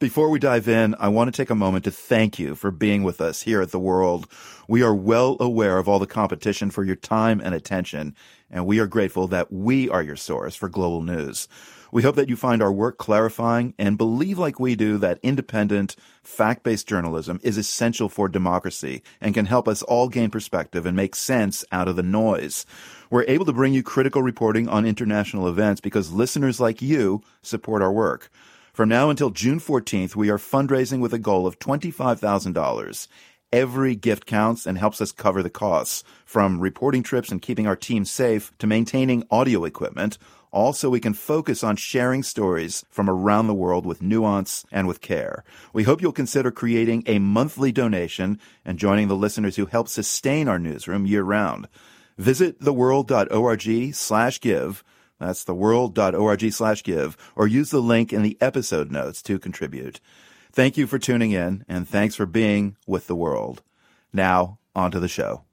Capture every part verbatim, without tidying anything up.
Before we dive in, I want to take a moment to thank you for being with us here at The World. We are well aware of all the competition for your time and attention, and we are grateful that we are your source for global news. We hope that you find our work clarifying and believe like we do that independent, fact-based journalism is essential for democracy and can help us all gain perspective and make sense out of the noise. We're able to bring you critical reporting on international events because listeners like you support our work. From now until June fourteenth, we are fundraising with a goal of twenty-five thousand dollars. Every gift counts and helps us cover the costs, from reporting trips and keeping our team safe to maintaining audio equipment, all so we can focus on sharing stories from around the world with nuance and with care. We hope you'll consider creating a monthly donation and joining the listeners who help sustain our newsroom year-round. Visit theworld.org slash give. That's theworld.org slash give, or use the link in the episode notes to contribute. Thank you for tuning in, and thanks for being with The World. Now, on to the show.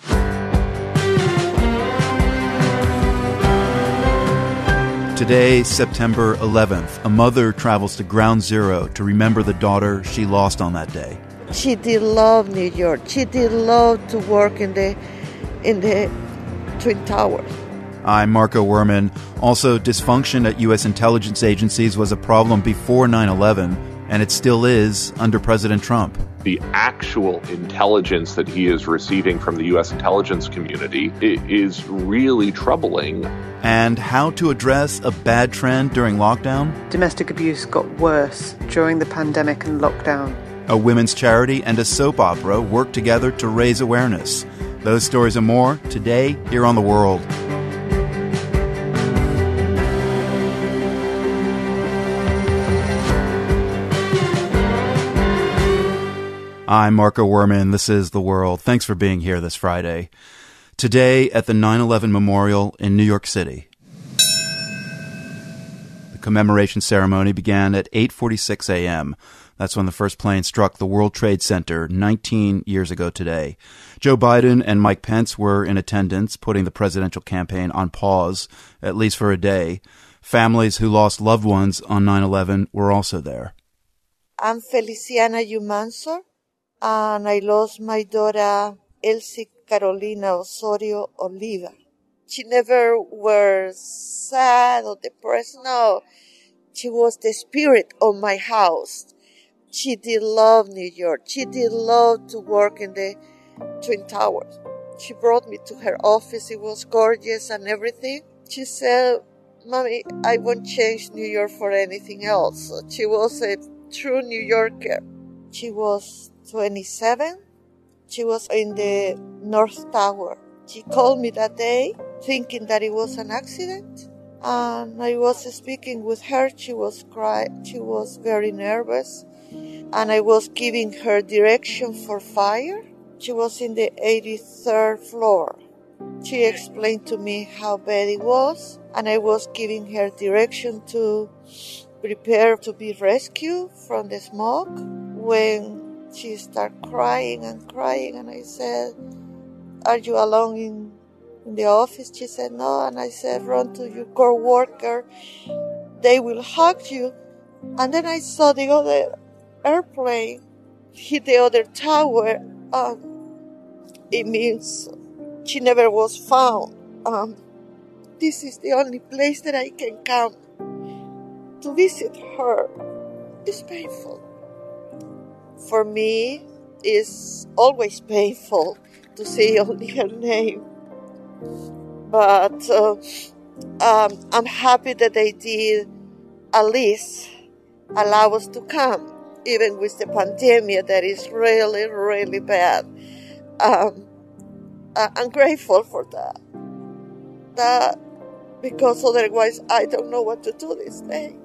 Today, September eleventh, a mother travels to Ground Zero to remember the daughter she lost on that day. She did love New York. She did love to work in the in the Twin Towers. I'm Marco Werman. Also, dysfunction at U S intelligence agencies was a problem before nine eleven, and it still is under President Trump. The actual intelligence that he is receiving from the U S intelligence community is really troubling. And how to address a bad trend during lockdown. Domestic abuse got worse during the pandemic and lockdown. A women's charity and a soap opera work together to raise awareness. Those stories and more today here on The World. I'm Marco Werman. This is The World. Thanks for being here this Friday. Today at the nine eleven Memorial in New York City. The commemoration ceremony began at eight forty-six a.m. That's when the first plane struck the World Trade Center nineteen years ago today. Joe Biden and Mike Pence were in attendance, putting the presidential campaign on pause, at least for a day. Families who lost loved ones on nine eleven were also there. I'm Feliciana Yumansor, and I lost my daughter, Elsie Carolina Osorio Oliva. She never was sad or depressed. No, she was the spirit of my house. She did love New York. She did love to work in the Twin Towers. She brought me to her office. It was gorgeous and everything. She said, "Mommy, I won't change New York for anything else." She was a true New Yorker. She was twenty-seven. She was in the North Tower. She called me that day thinking that it was an accident. And I was speaking with her. She was crying. She was very nervous. And I was giving her direction for fire. She was in the eighty-third floor. She explained to me how bad it was. And I was giving her direction to prepare to be rescued from the smoke. When she started crying and crying, and I said, "Are you alone in, in the office?" She said, "No." And I said, "Run to your co-worker. They will hug you." And then I saw the other airplane hit the other tower. Um, it means she never was found. Um, this is the only place that I can come to visit her. It's painful. For me, it's always painful to see only her name. But uh, um, I'm happy that they did at least allow us to come, even with the pandemic that is really, really bad. Um, I'm grateful for that. That because otherwise I don't know what to do this day.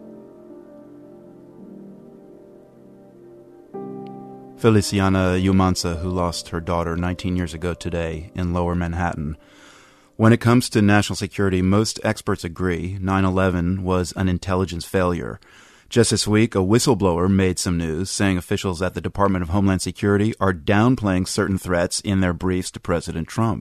Feliciana Yumansa, who lost her daughter nineteen years ago today in Lower Manhattan. When it comes to national security, most experts agree nine eleven was an intelligence failure. Just this week, a whistleblower made some news, saying officials at the Department of Homeland Security are downplaying certain threats in their briefs to President Trump.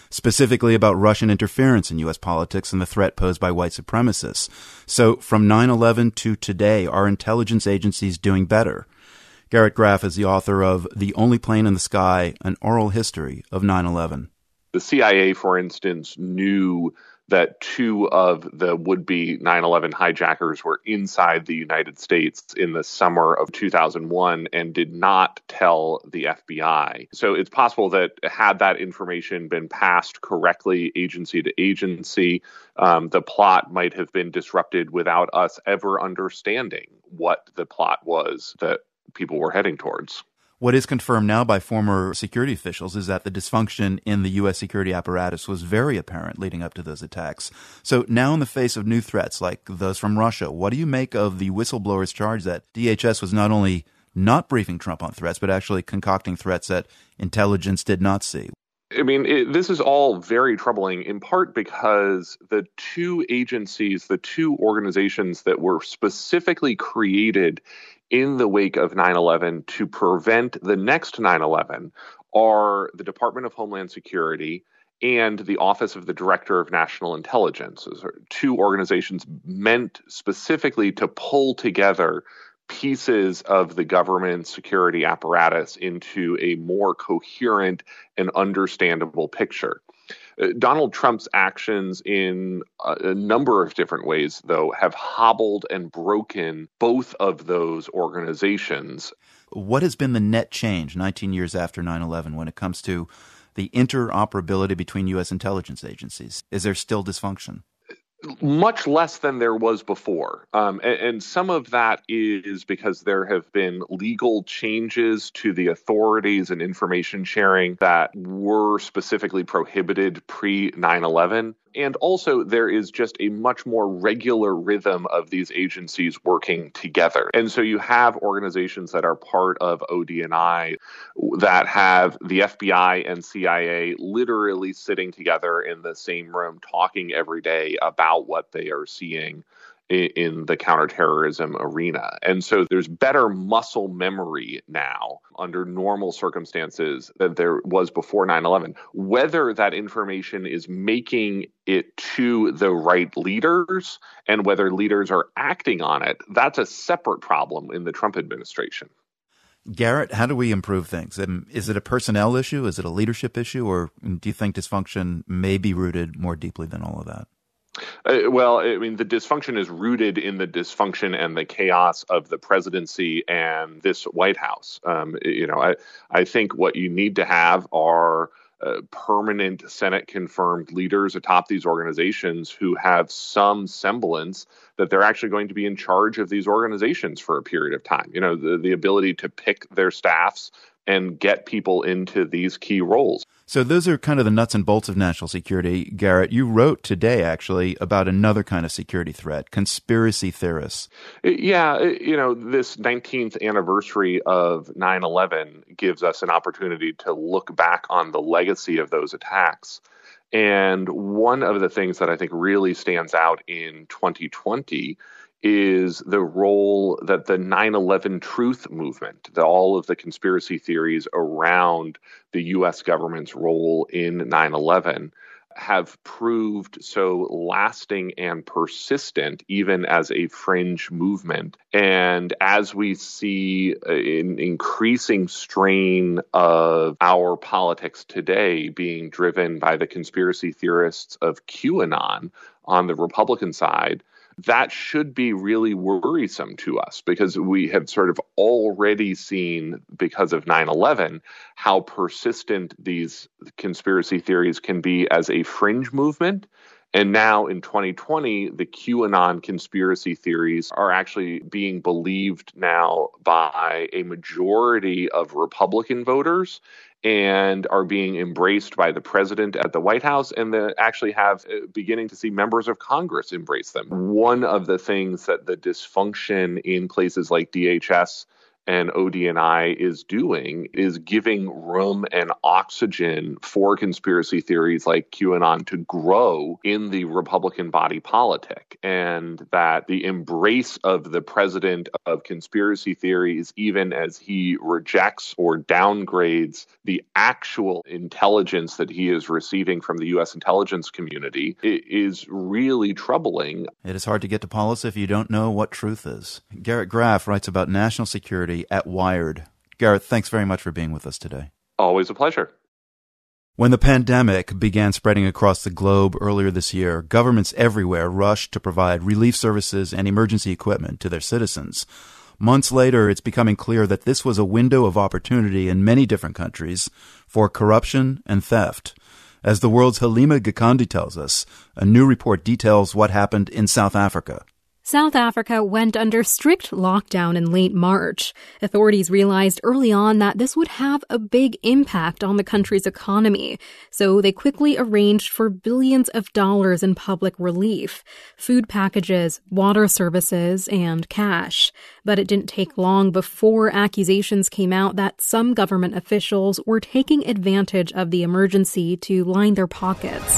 specifically about Russian interference in U S politics and the threat posed by white supremacists. So from nine eleven to today, are intelligence agencies doing better? Garrett Graff is the author of The Only Plane in the Sky, An Oral History of nine eleven. The C I A, for instance, knew that two of the would-be nine eleven hijackers were inside the United States in the summer of two thousand one and did not tell the F B I. So it's possible that had that information been passed correctly agency to agency, um, the plot might have been disrupted without us ever understanding what the plot was that people were heading towards. What is confirmed now by former security officials is that the dysfunction in the U S security apparatus was very apparent leading up to those attacks. So now in the face of new threats like those from Russia, what do you make of the whistleblower's charge that D H S was not only not briefing Trump on threats, but actually concocting threats that intelligence did not see? I mean, it, this is all very troubling, in part because the two agencies, the two organizations that were specifically created in the wake of nine eleven to prevent the next nine eleven are the Department of Homeland Security and the Office of the Director of National Intelligence. Those are two organizations meant specifically to pull together pieces of the government security apparatus into a more coherent and understandable picture. Uh, Donald Trump's actions in a, a number of different ways, though, have hobbled and broken both of those organizations. What has been the net change nineteen years after nine eleven when it comes to the interoperability between U S intelligence agencies? Is there still dysfunction? Much less than there was before. Um, and, and some of that is because there have been legal changes to the authorities and information sharing that were specifically prohibited pre nine eleven. And also, there is just a much more regular rhythm of these agencies working together. And so you have organizations that are part of O D N I that have the F B I and C I A literally sitting together in the same room, talking every day about what they are seeing in the counterterrorism arena. And so there's better muscle memory now under normal circumstances than there was before nine eleven. Whether that information is making it to the right leaders and whether leaders are acting on it, that's a separate problem in the Trump administration. Garrett, how do we improve things? Is it a personnel issue? Is it a leadership issue? Or do you think dysfunction may be rooted more deeply than all of that? Uh, well, I mean, the dysfunction is rooted in the dysfunction and the chaos of the presidency and this White House. Um, you know, I, I think what you need to have are uh, permanent Senate-confirmed leaders atop these organizations who have some semblance that they're actually going to be in charge of these organizations for a period of time. You know, the, the ability to pick their staffs and get people into these key roles. So those are kind of the nuts and bolts of national security. Garrett, you wrote today, actually, about another kind of security threat, conspiracy theorists. Yeah, you know, this nineteenth anniversary of nine eleven gives us an opportunity to look back on the legacy of those attacks. And one of the things that I think really stands out in twenty twenty is the role that the nine eleven truth movement, the, all of the conspiracy theories around the U S government's role in nine eleven have proved so lasting and persistent, even as a fringe movement. And as we see an increasing strain of our politics today being driven by the conspiracy theorists of QAnon on the Republican side, that should be really worrisome to us because we have sort of already seen, because of nine eleven, how persistent these conspiracy theories can be as a fringe movement. And now in twenty twenty, the QAnon conspiracy theories are actually being believed now by a majority of Republican voters and are being embraced by the president at the White House, and the, actually have uh, beginning to see members of Congress embrace them. One of the things that the dysfunction in places like D H S and O D N I is doing is giving room and oxygen for conspiracy theories like QAnon to grow in the Republican body politic, and that the embrace of the president of conspiracy theories, even as he rejects or downgrades the actual intelligence that he is receiving from the U S intelligence community, is really troubling. It is hard to get to Paulus if you don't know what truth is. Garrett Graff writes about national security at Wired. Garrett, thanks very much for being with us today. Always a pleasure. When the pandemic began spreading across the globe earlier this year, governments everywhere rushed to provide relief services and emergency equipment to their citizens. Months later, it's becoming clear that this was a window of opportunity in many different countries for corruption and theft. As the world's Halima Gikandi tells us, a new report details what happened in South Africa. South Africa went under strict lockdown in late March. Authorities realized early on that this would have a big impact on the country's economy, so they quickly arranged for billions of dollars in public relief, food packages, water services, and cash. But it didn't take long before accusations came out that some government officials were taking advantage of the emergency to line their pockets.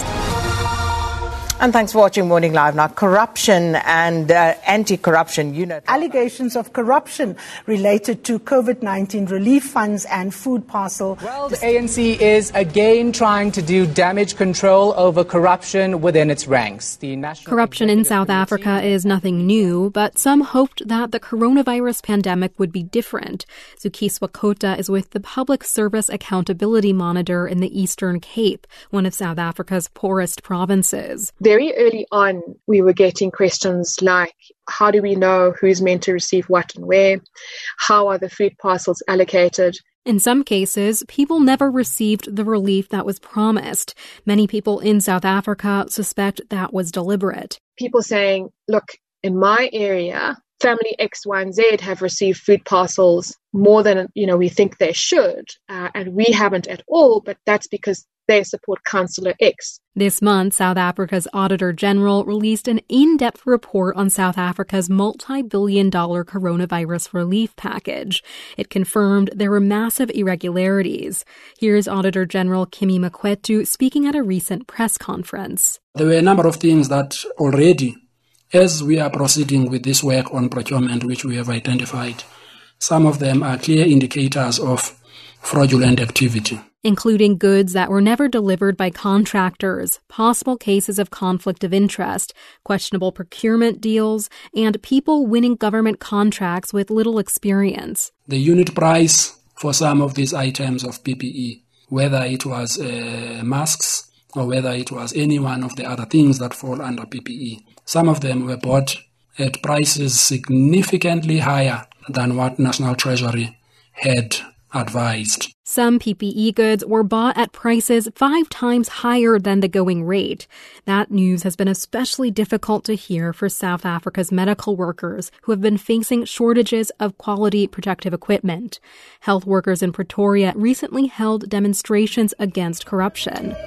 And thanks for watching Morning Live. Now, corruption and uh, anti-corruption unit. Allegations of corruption related to COVID nineteen relief funds and food parcel. Well, the A N C is again trying to do damage control over corruption within its ranks. The National Corruption in South Africa is nothing new, but some hoped that the coronavirus pandemic would be different. Zukiswa Kota is with the Public Service Accountability Monitor in the Eastern Cape, one of South Africa's poorest provinces. Very early on, we were getting questions like, how do we know who's meant to receive what and where? How are the food parcels allocated? In some cases, people never received the relief that was promised. Many people in South Africa suspect that was deliberate. People saying, look, in my area, family X, Y, and Z have received food parcels more than, you know, we think they should, uh, and we haven't at all, but that's because they support Councillor X. This month, South Africa's Auditor General released an in-depth report on South Africa's multi-billion dollar coronavirus relief package. It confirmed there were massive irregularities. Here's Auditor General Kimi Makwetu speaking at a recent press conference. There were a number of things that already, as we are proceeding with this work on procurement, which we have identified, some of them are clear indicators of fraudulent activity, including goods that were never delivered by contractors, possible cases of conflict of interest, questionable procurement deals, and people winning government contracts with little experience. The unit price for some of these items of P P E, whether it was uh, masks or whether it was any one of the other things that fall under P P E, some of them were bought at prices significantly higher than what National Treasury had advised. Some P P E goods were bought at prices five times higher than the going rate. That news has been especially difficult to hear for South Africa's medical workers who have been facing shortages of quality protective equipment. Health workers in Pretoria recently held demonstrations against corruption.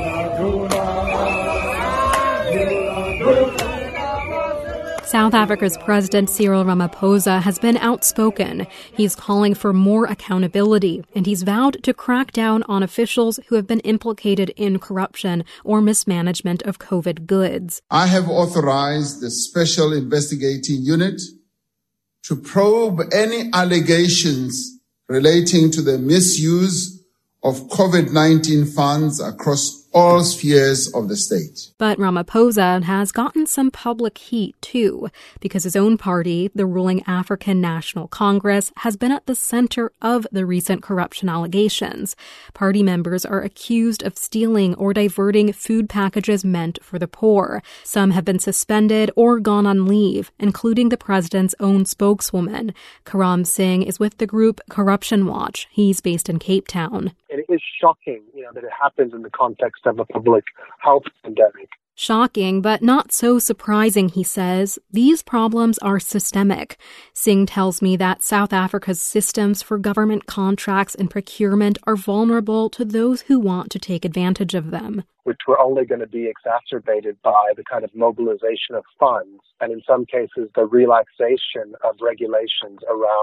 South Africa's President Cyril Ramaphosa has been outspoken. He's calling for more accountability, and he's vowed to crack down on officials who have been implicated in corruption or mismanagement of COVID goods. I have authorized the Special Investigating Unit to probe any allegations relating to the misuse of COVID nineteen funds across all spheres of the state. But Ramaphosa has gotten some public heat, too, because his own party, the ruling African National Congress, has been at the center of the recent corruption allegations. Party members are accused of stealing or diverting food packages meant for the poor. Some have been suspended or gone on leave, including the president's own spokeswoman. Karam Singh is with the group Corruption Watch. He's based in Cape Town. It is shocking, you know, that it happens in the context of a public health pandemic. Shocking, but not so surprising, he says. These problems are systemic. Singh tells me that South Africa's systems for government contracts and procurement are vulnerable to those who want to take advantage of them, which were only going to be exacerbated by the kind of mobilization of funds and in some cases the relaxation of regulations around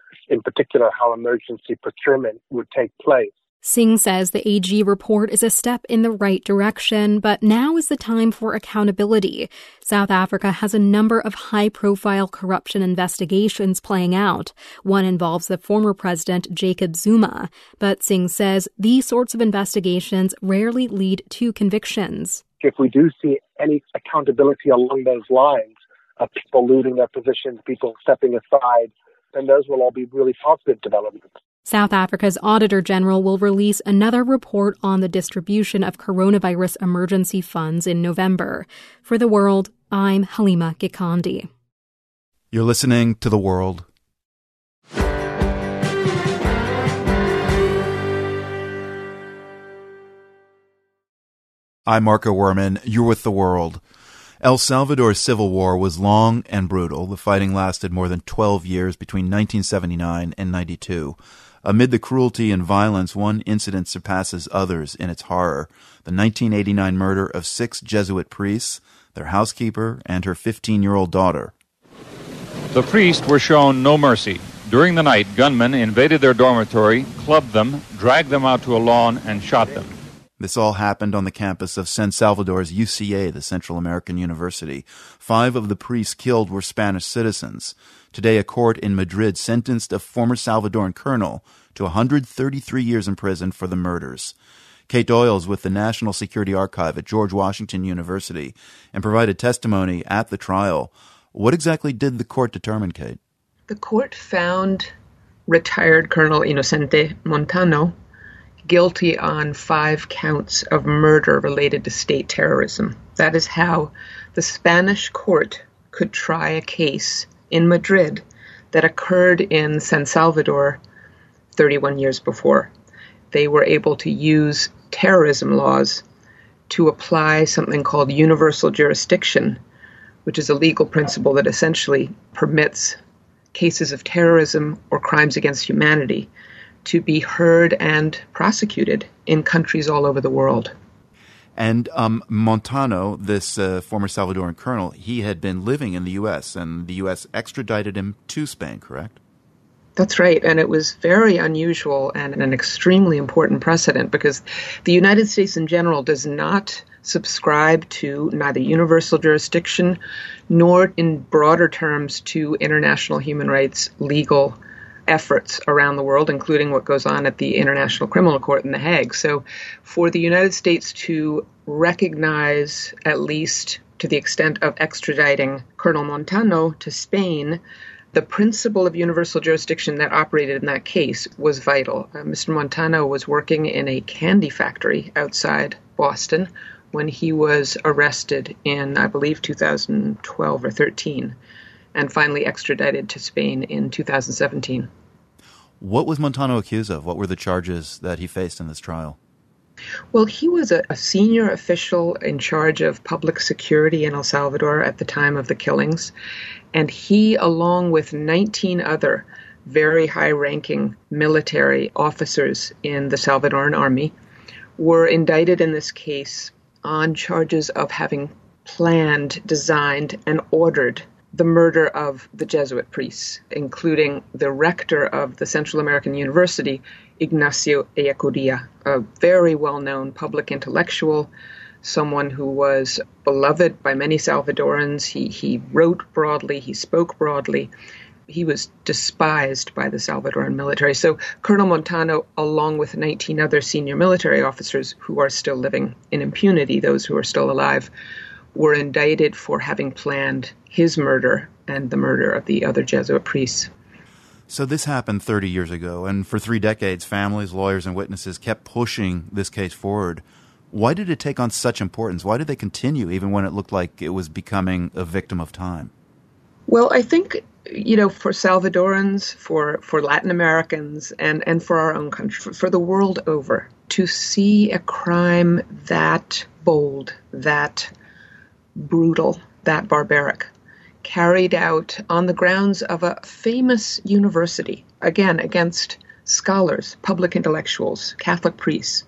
in particular how emergency procurement would take place. Singh says the A G report is a step in the right direction, but now is the time for accountability. South Africa has a number of high-profile corruption investigations playing out. One involves the former president, Jacob Zuma. But Singh says these sorts of investigations rarely lead to convictions. If we do see any accountability along those lines of people losing their positions, people stepping aside, then those will all be really positive developments. South Africa's Auditor General will release another report on the distribution of coronavirus emergency funds in November. For The World, I'm Halima Gikandi. You're listening to The World. I'm Marco Werman. You're with The World. El Salvador's civil war was long and brutal. The fighting lasted more than twelve years between nineteen seventy-nine and ninety-two. Amid the cruelty and violence, one incident surpasses others in its horror: the nineteen eighty-nine murder of six Jesuit priests, their housekeeper, and her fifteen-year-old daughter. The priests were shown no mercy. During the night, gunmen invaded their dormitory, clubbed them, dragged them out to a lawn, and shot them. This all happened on the campus of San Salvador's U C A, the Central American University. Five of the priests killed were Spanish citizens. Today, a court in Madrid sentenced a former Salvadoran colonel to one hundred thirty-three years in prison for the murders. Kate Doyle's with the National Security Archive at George Washington University and provided testimony at the trial. What exactly did the court determine, Kate? The court found retired Colonel Inocente Montano guilty on five counts of murder related to state terrorism. That is how the Spanish court could try a case in Madrid that occurred in San Salvador thirty-one years before. They were able to use terrorism laws to apply something called universal jurisdiction, which is a legal principle that essentially permits cases of terrorism or crimes against humanity to be heard and prosecuted in countries all over the world. And um, Montano, this uh, former Salvadoran colonel, he had been living in the U S, and the U S extradited him to Spain, correct? That's right, and it was very unusual and an extremely important precedent because the United States in general does not subscribe to neither universal jurisdiction nor, in broader terms, to international human rights legal efforts around the world, including what goes on at the International Criminal Court in The Hague. So for the United States to recognize, at least to the extent of extraditing Colonel Montano to Spain, the principle of universal jurisdiction that operated in that case was vital. Uh, Mister Montano was working in a candy factory outside Boston when he was arrested in, I believe, two thousand twelve or thirteen, and finally extradited to Spain in two thousand seventeen. What was Montano accused of? What were the charges that he faced in this trial? Well, he was a, a senior official in charge of public security in El Salvador at the time of the killings, and he, along with nineteen other very high-ranking military officers in the Salvadoran army, were indicted in this case on charges of having planned, designed, and ordered the murder of the Jesuit priests, including the rector of the Central American University, Ignacio Ellacuría, a very well-known public intellectual, someone who was beloved by many Salvadorans. He, he wrote broadly, he spoke broadly. He was despised by the Salvadoran military. So Colonel Montano, along with nineteen other senior military officers who are still living in impunity, those who are still alive, were indicted for having planned his murder and the murder of the other Jesuit priests. So this happened thirty years ago, and for three decades, families, lawyers, and witnesses kept pushing this case forward. Why did it take on such importance? Why did they continue even when it looked like it was becoming a victim of time? Well, I think, you know, for Salvadorans, for, for Latin Americans, and, and for our own country, for, for the world over, to see a crime that bold, that brutal, that barbaric, carried out on the grounds of a famous university, again, against scholars, public intellectuals, Catholic priests,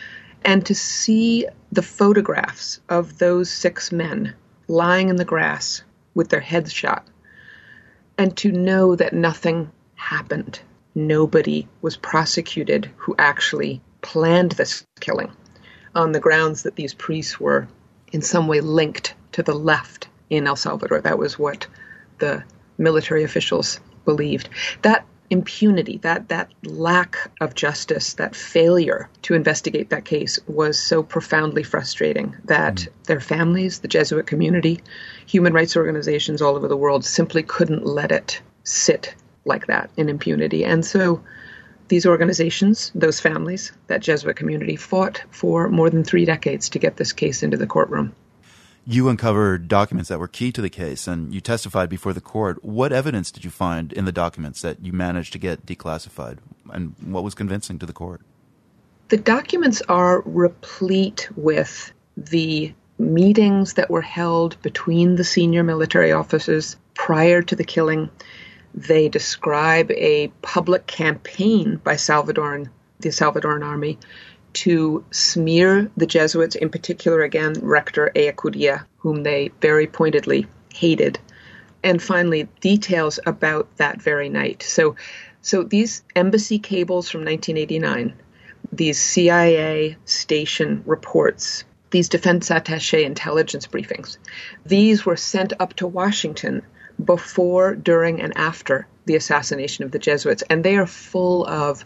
and to see the photographs of those six men lying in the grass with their heads shot, and to know that nothing happened. Nobody was prosecuted who actually planned this killing on the grounds that these priests were in some way linked to the left in El Salvador. That was what the military officials believed. That impunity, that that lack of justice, that failure to investigate that case was so profoundly frustrating that mm. their families, the Jesuit community, human rights organizations all over the world simply couldn't let it sit like that in impunity. And so these organizations, those families, that Jesuit community fought for more than three decades to get this case into the courtroom. You uncovered documents that were key to the case, and you testified before the court. What evidence did you find in the documents that you managed to get declassified, and what was convincing to the court? The documents are replete with the meetings that were held between the senior military officers prior to the killing. They describe a public campaign by Salvadoran, the Salvadoran army, to smear the Jesuits, in particular, again, Rector Ellacuría, whom they very pointedly hated. And finally, details about that very night. So, so these embassy cables from nineteen eighty-nine, these C I A station reports, these defense attaché intelligence briefings, these were sent up to Washington before, during, and after the assassination of the Jesuits. And they are full of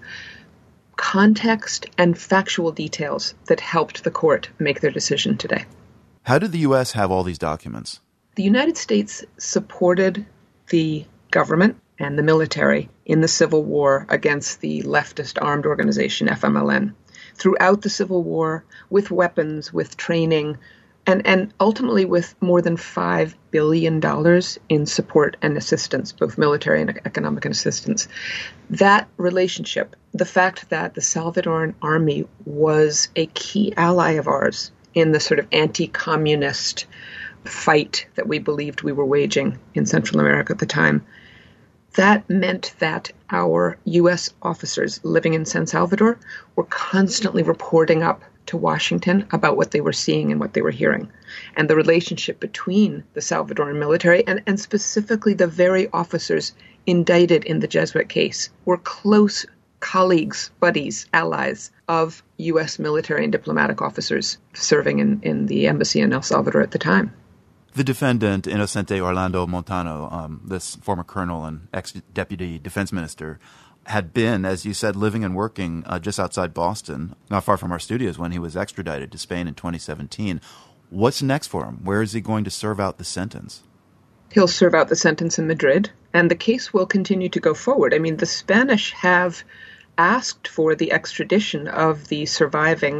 context and factual details that helped the court make their decision today. How did the U S have all these documents? The United States supported the government and the military in the Civil War against the leftist armed organization F M L N. Throughout the Civil War, with weapons, with training, and, and ultimately with more than five billion dollars in support and assistance, both military and economic assistance. That relationship, the fact that the Salvadoran army was a key ally of ours in the sort of anti-communist fight that we believed we were waging in Central America at the time, that meant that our U S officers living in San Salvador were constantly reporting up to Washington about what they were seeing and what they were hearing. And the relationship between the Salvadoran military and, and specifically the very officers indicted in the Jesuit case were close colleagues, buddies, allies of U S military and diplomatic officers serving in, in the embassy in El Salvador at the time. The defendant, Inocente Orlando Montano, um, this former colonel and ex-deputy defense minister, had been, as you said, living and working uh, just outside Boston, not far from our studios, when he was extradited to Spain in twenty seventeen. What's next for him? Where is he going to serve out the sentence? He'll serve out the sentence in Madrid, and the case will continue to go forward. I mean, the Spanish have asked for the extradition of the surviving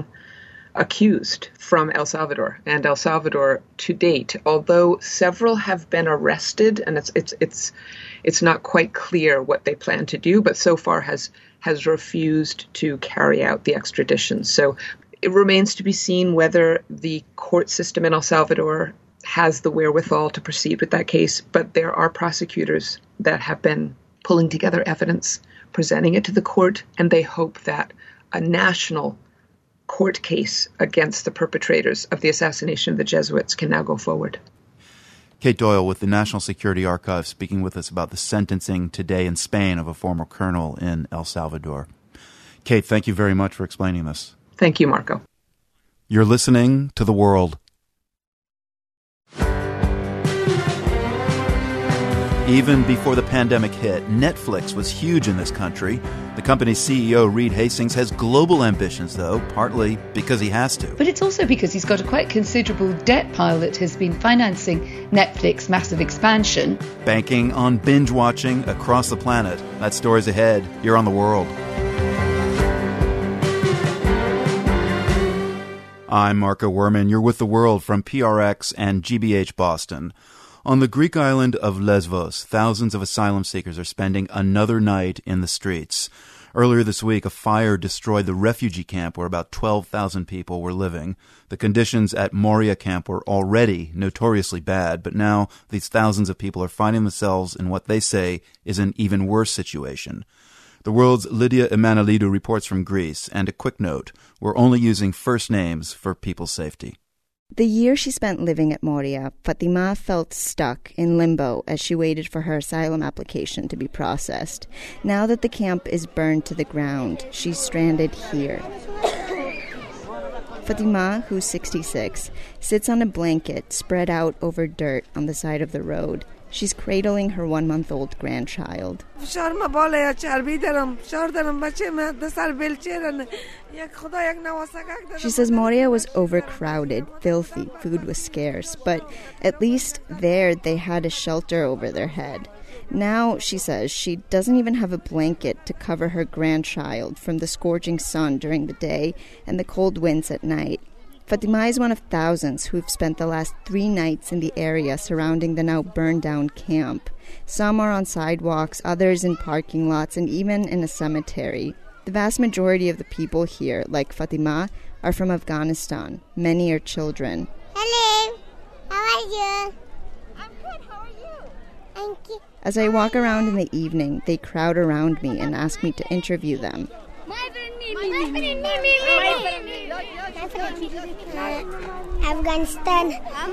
accused from El Salvador, and El Salvador to date, although several have been arrested, and it's it's it's it's not quite clear what they plan to do, but so far has has refused to carry out the extradition. So it remains to be seen whether the court system in El Salvador has the wherewithal to proceed with that case, but there are prosecutors that have been pulling together evidence, presenting it to the court, and they hope that a national court case against the perpetrators of the assassination of the Jesuits can now go forward. Kate Doyle with the National Security Archive speaking with us about the sentencing today in Spain of a former colonel in El Salvador. Kate, thank you very much for explaining this. Thank you, Marco. You're listening to The World. Even before the pandemic hit, Netflix was huge in this country. The company's C E O, Reed Hastings, has global ambitions, though, partly because he has to. But it's also because he's got a quite considerable debt pile that has been financing Netflix's massive expansion. Banking on binge-watching across the planet. That story's ahead. You're on The World. I'm Marco Werman. You're with The World from P R X and G B H Boston. On the Greek island of Lesvos, thousands of asylum seekers are spending another night in the streets. Earlier this week, a fire destroyed the refugee camp where about twelve thousand people were living. The conditions at Moria camp were already notoriously bad, but now these thousands of people are finding themselves in what they say is an even worse situation. The World's Lydia Emanuelidou reports from Greece, and a quick note, we're only using first names for people's safety. The year she spent living at Moria, Fatima felt stuck in limbo as she waited for her asylum application to be processed. Now that the camp is burned to the ground, she's stranded here. Fatima, who's sixty-six, sits on a blanket spread out over dirt on the side of the road. She's cradling her one-month-old grandchild. She says Moria was overcrowded, filthy, food was scarce, but at least there they had a shelter over their head. Now, she says, she doesn't even have a blanket to cover her grandchild from the scorching sun during the day and the cold winds at night. Fatima is one of thousands who've spent the last three nights in the area surrounding the now burned-down camp. Some are on sidewalks, others in parking lots, and even in a cemetery. The vast majority of the people here, like Fatima, are from Afghanistan. Many are children. Hello, how are you? I'm good, how are you? Thank you. As I walk around in the evening, they crowd around me and ask me to interview them. Afghanistan.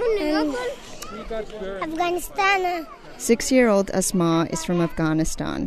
Afghanistan. Six-year-old Asma is from Afghanistan.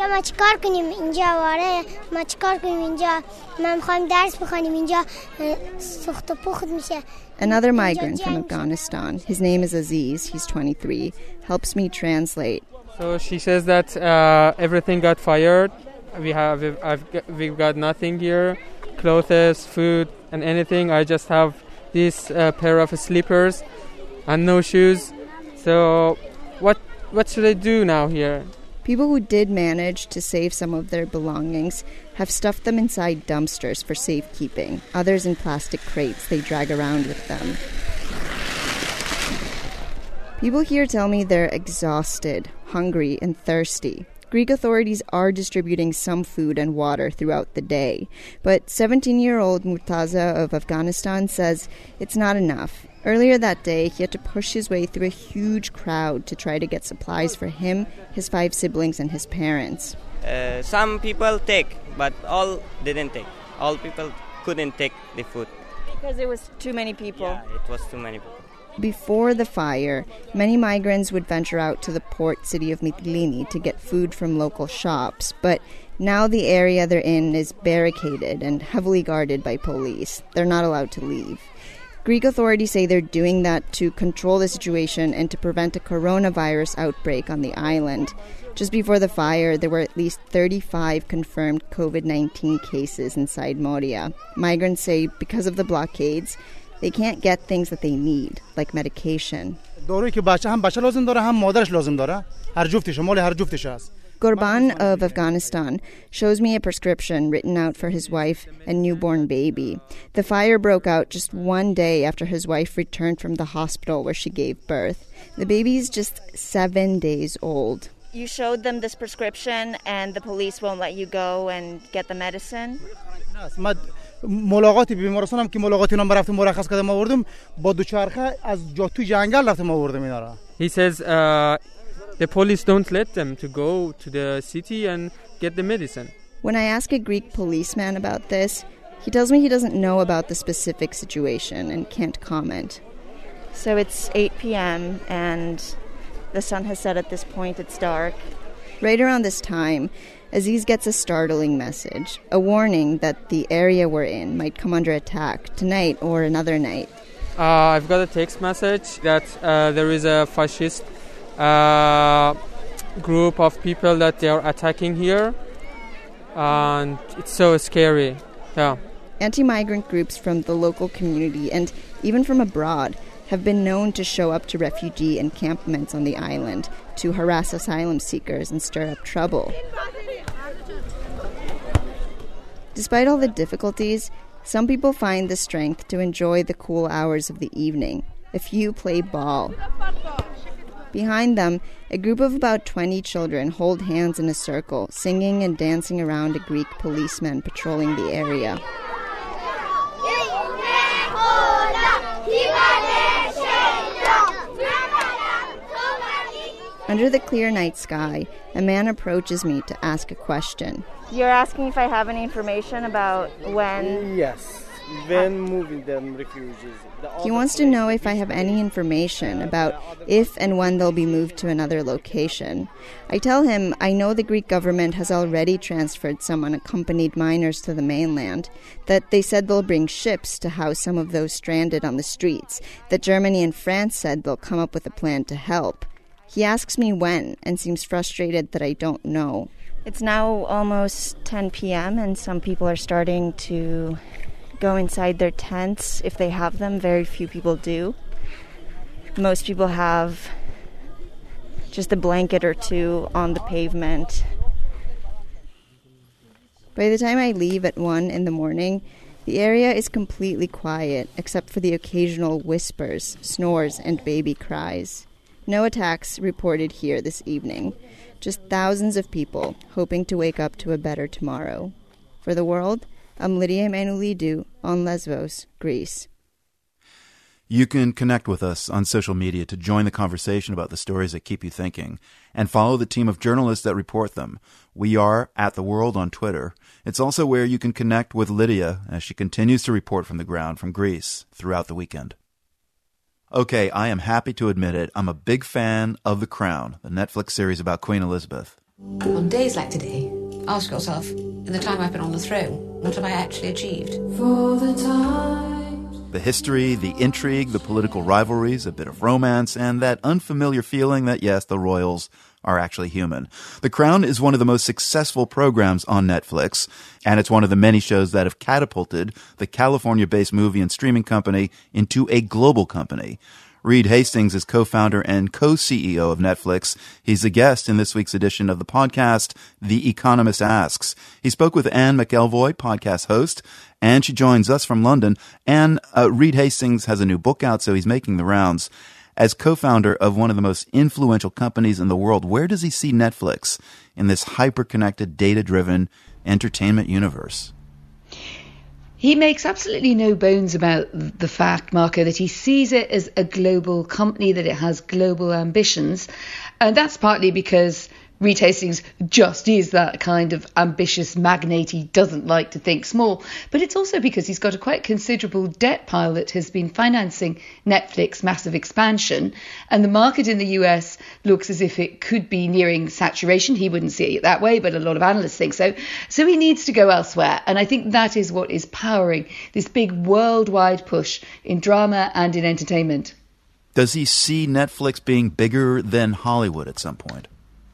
Another migrant from Afghanistan, his name is Aziz, he's twenty-three, helps me translate. So she says that uh, everything got fired. We have, I've, we've got nothing here, clothes, food, and anything. I just have this uh, pair of slippers and no shoes. So what what should I do now here? People who did manage to save some of their belongings have stuffed them inside dumpsters for safekeeping, others in plastic crates they drag around with them. People here tell me they're exhausted, hungry, and thirsty. Greek authorities are distributing some food and water throughout the day, but seventeen-year-old Murtaza of Afghanistan says it's not enough. Earlier that day, he had to push his way through a huge crowd to try to get supplies for him, his five siblings, and his parents. Uh, some people take, but all didn't take. All people couldn't take the food. Because there was too many people? Yeah, it was too many people. Before the fire, many migrants would venture out to the port city of Mytilene to get food from local shops, but now the area they're in is barricaded and heavily guarded by police. They're not allowed to leave. Greek authorities say they're doing that to control the situation and to prevent a coronavirus outbreak on the island. Just before the fire, there were at least thirty-five confirmed covid nineteen cases inside Moria. Migrants say because of the blockades, they can't get things that they need, like medication. Gorban of Afghanistan shows me a prescription written out for his wife and newborn baby. The fire broke out just one day after his wife returned from the hospital where she gave birth. The baby's just seven days old. You showed them this prescription and the police won't let you go and get the medicine? ملاقات بیمارستان هم که ملاقات اینا رفتم مرخص کردم آوردم با دوچرخه از جا تو جنگل رفتم آوردم اینا را. He says uh, the police don't let them to go to the city and get the medicine. When I ask a Greek policeman about this, he tells me he doesn't know about the specific situation and can't comment. So it's eight p.m. and the sun has set at this point. It's dark. Right around this time, Aziz gets a startling message, a warning that the area we're in might come under attack tonight or another night. Uh, I've got a text message that uh, there is a fascist uh, group of people that they are attacking here, and it's so scary. Yeah. Anti-migrant groups from the local community and even from abroad have been known to show up to refugee encampments on the island to harass asylum seekers and stir up trouble. Despite all the difficulties, some people find the strength to enjoy the cool hours of the evening. A few play ball. Behind them, a group of about twenty children hold hands in a circle, singing and dancing around a Greek policeman patrolling the area. Under the clear night sky, a man approaches me to ask a question. You're asking if I have any information about when... Yes. when moving them refugees. He wants to know if I have any information about if and when they'll be moved to another location. I tell him I know the Greek government has already transferred some unaccompanied minors to the mainland, that they said they'll bring ships to house some of those stranded on the streets, that Germany and France said they'll come up with a plan to help. He asks me when and seems frustrated that I don't know. It's now almost ten p.m. and some people are starting to go inside their tents if they have them. Very few people do. Most people have just a blanket or two on the pavement. By the time I leave at one in the morning, the area is completely quiet except for the occasional whispers, snores, and baby cries. No attacks reported here this evening. Just thousands of people hoping to wake up to a better tomorrow. For the world, I'm Lydia Emanuelidou on Lesvos, Greece. You can connect with us on social media to join the conversation about the stories that keep you thinking and follow the team of journalists that report them. We are at The World on Twitter. It's also where you can connect with Lydia as she continues to report from the ground from Greece throughout the weekend. Okay, I am happy to admit it. I'm a big fan of The Crown, the Netflix series about Queen Elizabeth. On days like today, ask yourself, in the time I've been on the throne, what have I actually achieved? For the time. The history, the intrigue, the political rivalries, a bit of romance, and that unfamiliar feeling that, yes, the royals are actually human. The Crown is one of the most successful programs on Netflix, and it's one of the many shows that have catapulted the California-based movie and streaming company into a global company. Reed Hastings is co-founder and co-C E O of Netflix. He's a guest in this week's edition of the podcast, The Economist Asks. He spoke with Anne McElvoy, podcast host, and she joins us from London. And uh, Reed Hastings has a new book out, so he's making the rounds. As co-founder of one of the most influential companies in the world, where does he see Netflix in this hyper-connected, data-driven entertainment universe? He makes absolutely no bones about the fact, Marco, that he sees it as a global company, that it has global ambitions. And that's partly because Reed Hastings just is that kind of ambitious magnate. He doesn't like to think small. But it's also because he's got a quite considerable debt pile that has been financing Netflix massive expansion. And the market in the U S looks as if it could be nearing saturation. He wouldn't see it that way, but a lot of analysts think so. So he needs to go elsewhere. And I think that is what is powering this big worldwide push in drama and in entertainment. Does he see Netflix being bigger than Hollywood at some point?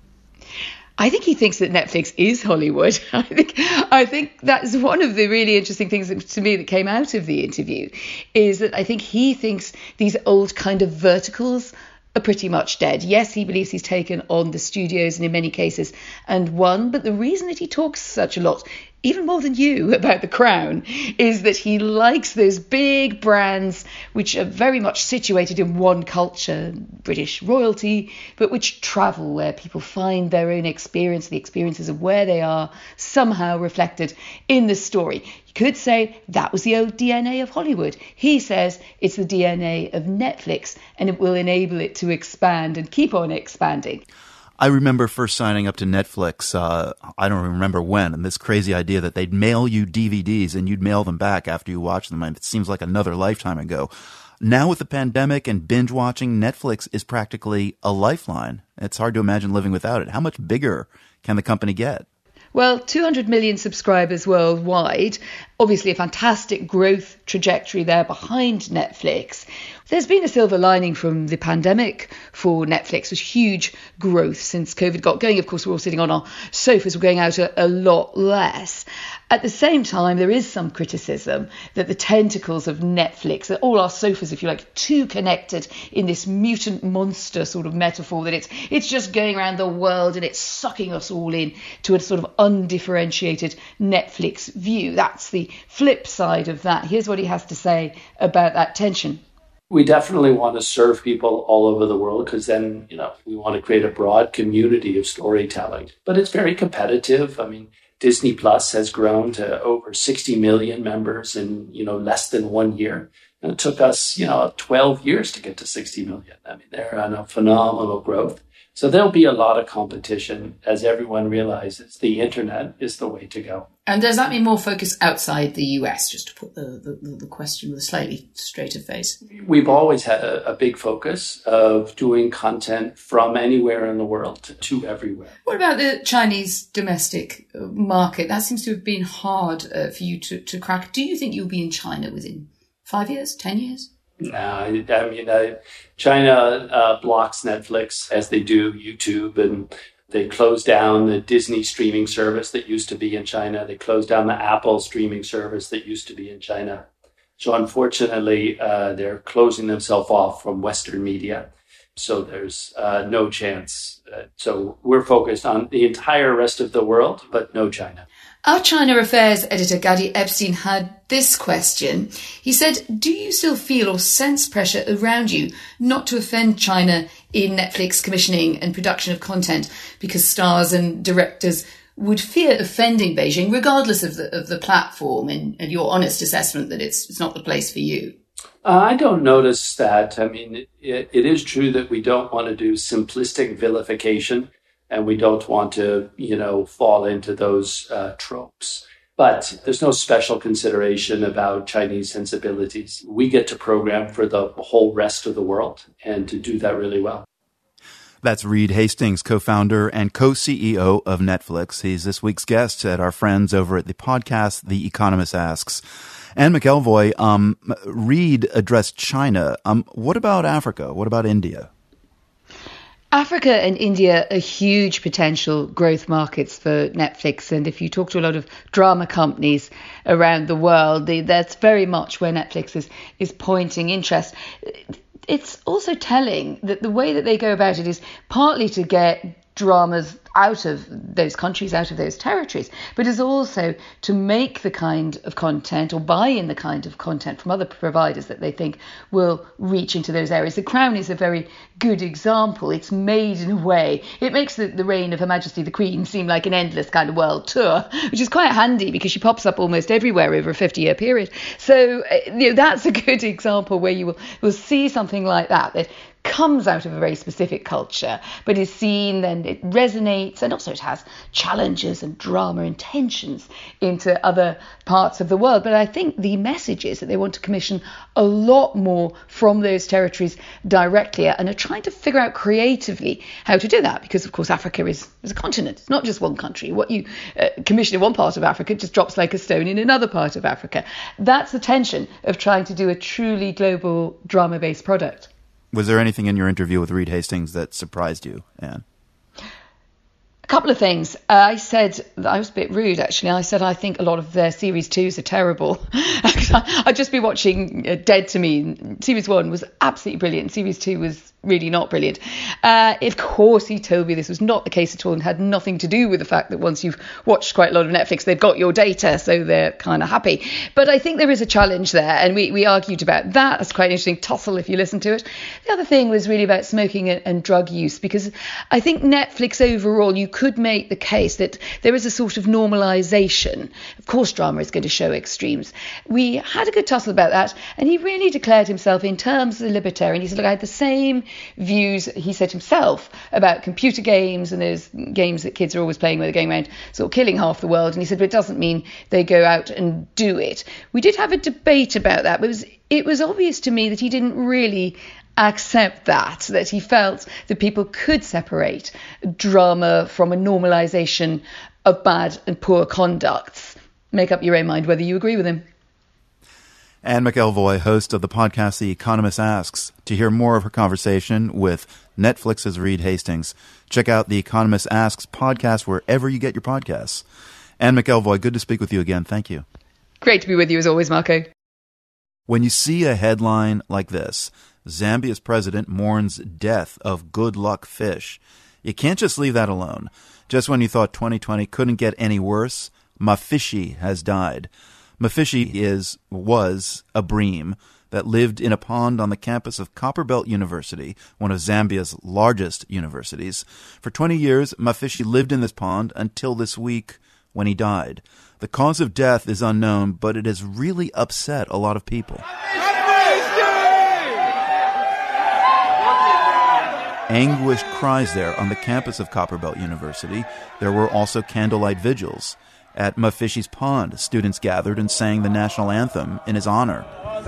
I think he thinks that Netflix is Hollywood. I think I think that's one of the really interesting things that, to me, that came out of the interview, is that I think he thinks these old kind of verticals are pretty much dead. Yes, he believes he's taken on the studios and in many cases and won. But the reason that he talks such a lot, even more than you, about The Crown, is that he likes those big brands which are very much situated in one culture, British royalty, but which travel, where people find their own experience, the experiences of where they are, somehow reflected in the story. You could say that was the old D N A of Hollywood. He says it's the D N A of Netflix, and it will enable it to expand and keep on expanding. I remember first signing up to Netflix, uh, I don't remember when, and this crazy idea that they'd mail you D V Ds and you'd mail them back after you watch them. It seems like another lifetime ago. Now with the pandemic and binge watching, Netflix is practically a lifeline. It's hard to imagine living without it. How much bigger can the company get? Well, two hundred million subscribers worldwide, obviously a fantastic growth trajectory there behind Netflix. There's been a silver lining from the pandemic for Netflix, with huge growth since COVID got going. Of course, we're all sitting on our sofas, we're going out a, a lot less. At the same time, there is some criticism that the tentacles of Netflix, that all our sofas, if you like, too connected in this mutant monster sort of metaphor, that it's it's just going around the world and it's sucking us all in to a sort of undifferentiated Netflix view. That's the flip side of that. Here's what he has to say about that tension. We definitely want to serve people all over the world, because then, you know, we want to create a broad community of storytelling. But it's very competitive. I mean, Disney Plus has grown to over sixty million members in, you know, less than one year. And it took us, you know, twelve years to get to sixty million. I mean, they're on a phenomenal growth. So there'll be a lot of competition as everyone realizes the internet is the way to go. And does that mean more focus outside the U S, just to put the, the, the question with a slightly straighter face? We've always had a, a big focus of doing content from anywhere in the world to, to everywhere. What about the Chinese domestic market? That seems to have been hard uh, for you to, to crack. Do you think you'll be in China within five years, ten years? No, I mean, uh, China uh, blocks Netflix as they do YouTube, and they closed down the Disney streaming service that used to be in China. They closed down the Apple streaming service that used to be in China. So unfortunately, uh, they're closing themselves off from Western media. So there's uh, no chance. Uh, so we're focused on the entire rest of the world, but no China. Our China Affairs editor, Gadi Epstein, had this question. He said, do you still feel or sense pressure around you not to offend China in Netflix commissioning and production of content because stars and directors would fear offending Beijing, regardless of the of the platform, and, and your honest assessment that it's, it's not the place for you? Uh, I don't notice that. I mean, it, it is true that we don't want to do simplistic vilification. And we don't want to, you know, fall into those uh, tropes. But there's no special consideration about Chinese sensibilities. We get to program for the whole rest of the world and to do that really well. That's Reed Hastings, co-founder and co-C E O of Netflix. He's this week's guest at our friends over at the podcast, The Economist Asks. Anne McElvoy, um, Reed addressed China. Um, what about Africa? What about India? Africa and India are huge potential growth markets for Netflix. And if you talk to a lot of drama companies around the world, they, that's very much where Netflix is, is pointing interest. It's also telling that the way that they go about it is partly to get dramas out of those countries, out of those territories, but is also to make the kind of content or buy in the kind of content from other providers that they think will reach into those areas. The Crown is a very good example. It's made in a way, it makes the, the reign of Her Majesty the Queen seem like an endless kind of world tour, which is quite handy because she pops up almost everywhere over a fifty-year period. So you know, that's a good example where you will, will see something like that, that comes out of a very specific culture, but is seen, then it resonates, and also it has challenges and drama and tensions into other parts of the world. But I think the message is that they want to commission a lot more from those territories directly, and are trying to figure out creatively how to do that, because of course Africa is, is a continent. It's not just one country. What you uh, commission in one part of Africa just drops like a stone in another part of Africa. That's the tension of trying to do a truly global drama-based product. Was there anything in your interview with Reed Hastings that surprised you, Anne? A couple of things. Uh, I said, I was a bit rude actually, I said I think a lot of their series twos are terrible. I'd just be watching uh, Dead to Me. Series one was absolutely brilliant. Series two was really not brilliant. Uh, of course he told me this was not the case at all and had nothing to do with the fact that once you've watched quite a lot of Netflix, they've got your data, so they're kind of happy. But I think there is a challenge there, and we, we argued about that. That's quite an interesting tussle if you listen to it. The other thing was really about smoking and, and drug use, because I think Netflix overall, you could make the case that there is a sort of normalisation. Of course drama is going to show extremes. We had a good tussle about that, and he really declared himself in terms of the libertarian. He said, look, I had the same views, he said himself, about computer games and those games that kids are always playing where they're going around sort of killing half the world. And he said, but it doesn't mean they go out and do it. We did have a debate about that, but it was, it was obvious to me that he didn't really accept that, that he felt that people could separate drama from a normalisation of bad and poor conducts. Make up your own mind whether you agree with him. Anne McElvoy, host of the podcast The Economist Asks. To hear more of her conversation with Netflix's Reed Hastings, check out The Economist Asks podcast wherever you get your podcasts. Anne McElvoy, good to speak with you again. Thank you. Great to be with you as always, Marco. When you see a headline like this, Zambia's president mourns death of good luck fish, you can't just leave that alone. Just when you thought twenty twenty couldn't get any worse, Mafishi has died. Mafishi is, was a bream that lived in a pond on the campus of Copperbelt University, one of Zambia's largest universities. For twenty years, Mafishi lived in this pond until this week when he died. The cause of death is unknown, but it has really upset a lot of people. Anguished cries there on the campus of Copperbelt University. There were also candlelight vigils. At Mafishi's Pond, students gathered and sang the national anthem in his honor.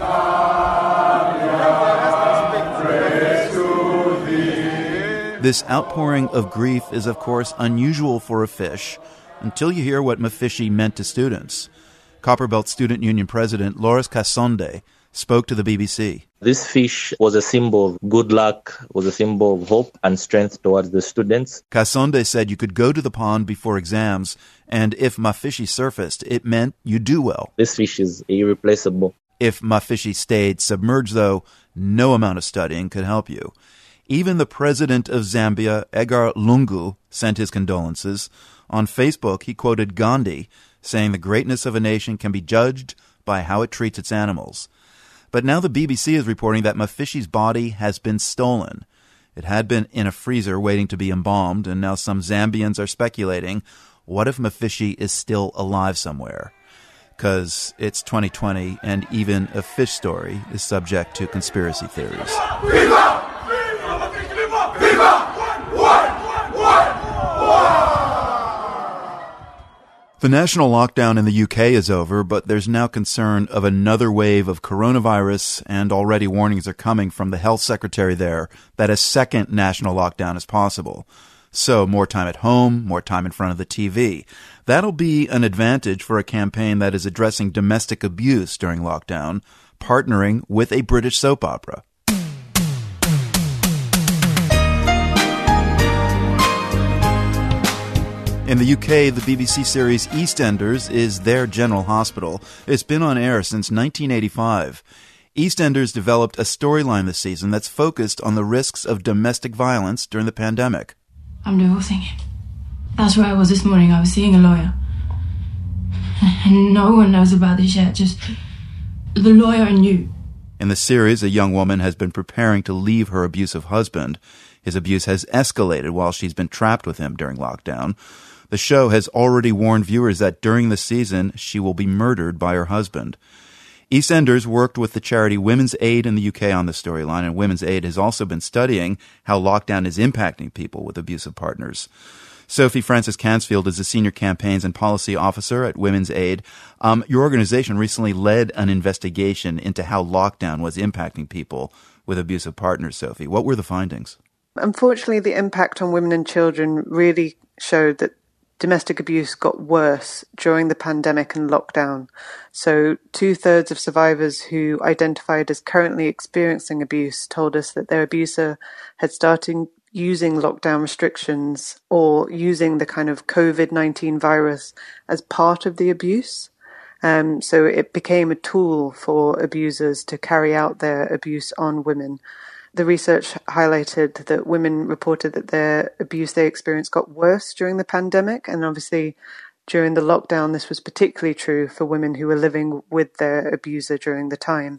This outpouring of grief is, of course, unusual for a fish until you hear what Mafishi meant to students. Copperbelt Student Union President Loris Kasonde spoke to the B B C. This fish was a symbol of good luck, was a symbol of hope and strength towards the students. Kasonde said you could go to the pond before exams, and if Mafishi surfaced, it meant you do well. This fish is irreplaceable. If Mafishi stayed submerged, though, no amount of studying could help you. Even the president of Zambia, Edgar Lungu, sent his condolences. On Facebook, he quoted Gandhi, saying the greatness of a nation can be judged by how it treats its animals. But now the B B C is reporting that Mafishi's body has been stolen. It had been in a freezer waiting to be embalmed, and now some Zambians are speculating, what if Mafishi is still alive somewhere? Because it's twenty twenty, and even a fish story is subject to conspiracy theories. Viva! Viva! Viva! Viva! The national lockdown in the U K is over, but there's now concern of another wave of coronavirus, and already warnings are coming from the health secretary there that a second national lockdown is possible. So more time at home, more time in front of the T V. That'll be an advantage for a campaign that is addressing domestic abuse during lockdown, partnering with a British soap opera. In the U K, the B B C series EastEnders is their general hospital. It's been on air since nineteen eighty-five. EastEnders developed a storyline this season that's focused on the risks of domestic violence during the pandemic. I'm divorcing him. That's where I was this morning. I was seeing a lawyer. And no one knows about this yet, just the lawyer and you. In the series, a young woman has been preparing to leave her abusive husband. His abuse has escalated while she's been trapped with him during lockdown. The show has already warned viewers that during the season, she will be murdered by her husband. EastEnders worked with the charity Women's Aid in the U K on the storyline, and Women's Aid has also been studying how lockdown is impacting people with abusive partners. Sophie Francis Cansfield is a senior campaigns and policy officer at Women's Aid. Um, your organization recently led an investigation into how lockdown was impacting people with abusive partners, Sophie. What were the findings? Unfortunately, the impact on women and children really showed that domestic abuse got worse during the pandemic and lockdown. So two-thirds of survivors who identified as currently experiencing abuse told us that their abuser had started using lockdown restrictions or using the kind of covid nineteen virus as part of the abuse. Um, so it became a tool for abusers to carry out their abuse on women. The research highlighted that women reported that their abuse they experienced got worse during the pandemic, and obviously during the lockdown this was particularly true for women who were living with their abuser during the time.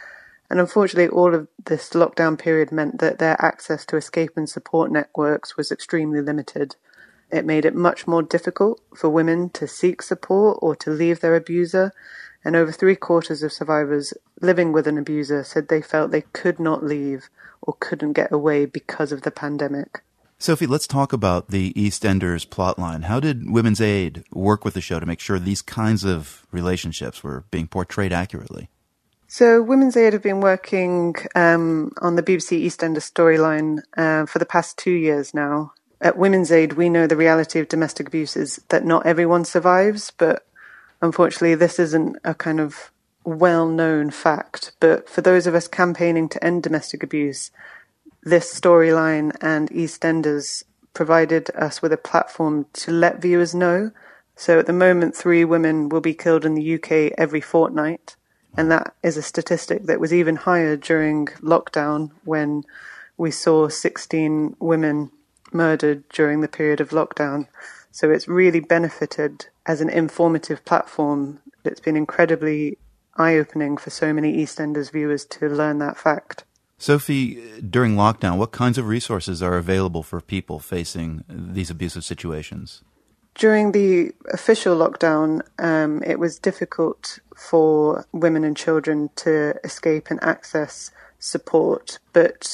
And unfortunately all of this lockdown period meant that their access to escape and support networks was extremely limited. It made it much more difficult for women to seek support or to leave their abuser, and over three quarters of survivors living with an abuser said they felt they could not leave or couldn't get away because of the pandemic. Sophie, let's talk about the EastEnders plotline. How did Women's Aid work with the show to make sure these kinds of relationships were being portrayed accurately? So Women's Aid have been working um, on the B B C EastEnders storyline uh, for the past two years now. At Women's Aid, we know the reality of domestic abuse is that not everyone survives, but unfortunately this isn't a kind of well-known fact. But for those of us campaigning to end domestic abuse, this storyline and EastEnders provided us with a platform to let viewers know. So at the moment, three women will be killed in the U K every fortnight. And that is a statistic that was even higher during lockdown when we saw sixteen women murdered during the period of lockdown. So it's really benefited as an informative platform. It's been incredibly eye-opening for so many EastEnders viewers to learn that fact. Sophie, during lockdown, what kinds of resources are available for people facing these abusive situations? During the official lockdown, um, it was difficult for women and children to escape and access support. But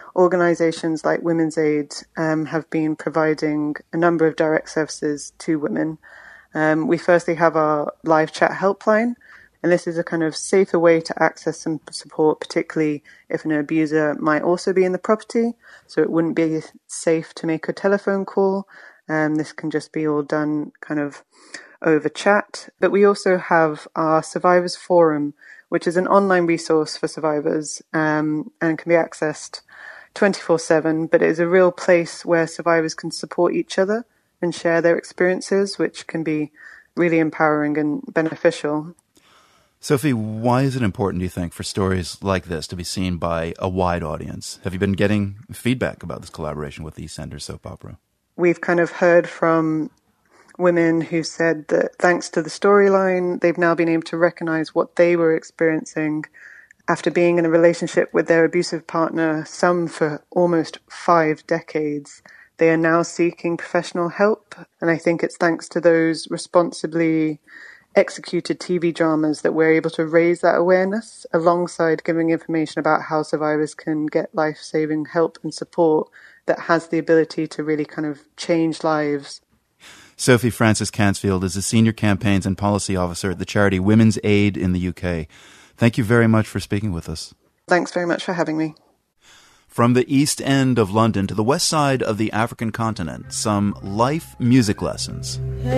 organisations like Women's Aid um, have been providing a number of direct services to women. Um, we firstly have our live chat helpline, and this is a kind of safer way to access some support, particularly if an abuser might also be in the property. So it wouldn't be safe to make a telephone call. Um, this can just be all done kind of over chat. But we also have our Survivors Forum, which is an online resource for survivors um, and can be accessed twenty-four seven, but it is a real place where survivors can support each other and share their experiences, which can be really empowering and beneficial. Sophie, why is it important, do you think, for stories like this to be seen by a wide audience? Have you been getting feedback about this collaboration with the EastEnders soap opera? We've kind of heard from women who said that thanks to the storyline, they've now been able to recognize what they were experiencing after being in a relationship with their abusive partner, some for almost five decades. They are now seeking professional help, and I think it's thanks to those responsibly executed T V dramas that we're able to raise that awareness alongside giving information about how survivors can get life-saving help and support that has the ability to really kind of change lives. Sophie Francis-Cansfield is a Senior Campaigns and Policy Officer at the charity Women's Aid in the U K. Thank you very much for speaking with us. Thanks very much for having me. From the East End of London to the west side of the African continent, some life music lessons.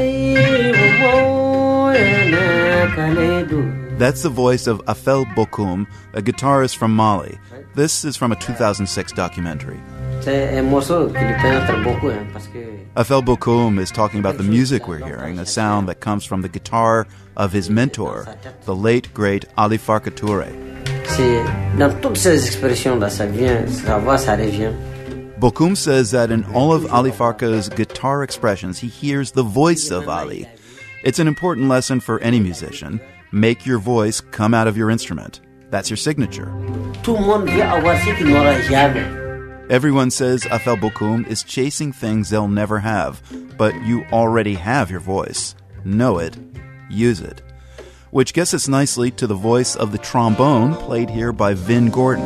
That's the voice of Afel Bokoum, a guitarist from Mali. This is from a two thousand six documentary. Afel Bokoum is talking about the music we're hearing, a sound that comes from the guitar of his mentor, the late, great Ali Farka Touré. Bokoum says that in all of Ali Farka's guitar expressions, he hears the voice of Ali. It's an important lesson for any musician. Make your voice come out of your instrument. That's your signature. Everyone says Afel Bokoum is chasing things they'll never have, but you already have your voice. Know it. Use it. Which gets us nicely to the voice of the trombone, played here by Vin Gordon.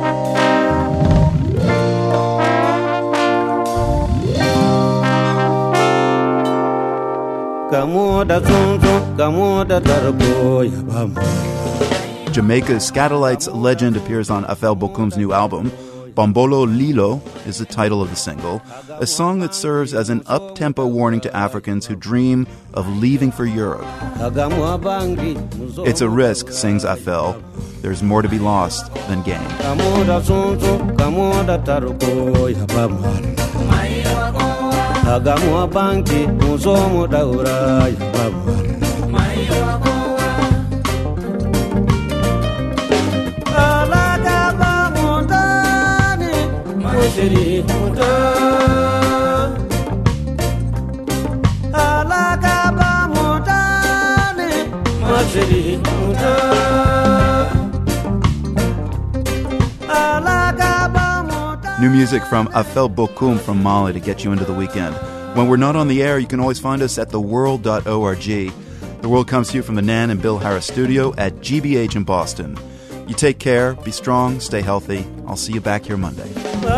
Jamaica's Skatalites legend appears on Afel Bokoum's new album. Bombolo Lilo is the title of the single, a song that serves as an up-tempo warning to Africans who dream of leaving for Europe. It's a risk, sings Afel. There's more to be lost than gained. New music from Afel Bokoum from Mali to get you into the weekend. When we're not on the air, you can always find us at the world dot org. The World comes to you from the Nan and Bill Harris studio at G B H in Boston. You take care, be strong, stay healthy. I'll see you back here Monday.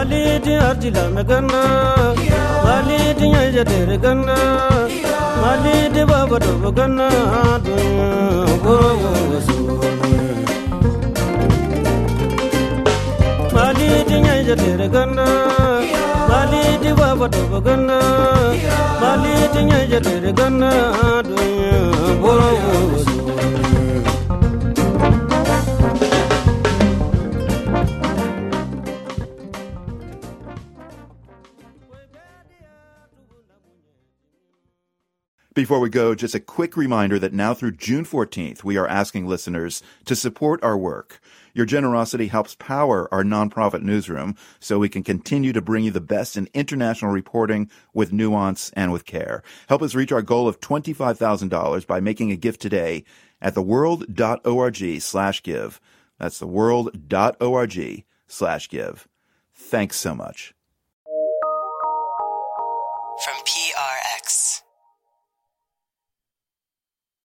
Before we go, just a quick reminder that now through June fourteenth, we are asking listeners to support our work. Your generosity helps power our nonprofit newsroom so we can continue to bring you the best in international reporting with nuance and with care. Help us reach our goal of twenty-five thousand dollars by making a gift today at the world dot org slash give. That's the world dot org slash give. Thanks so much.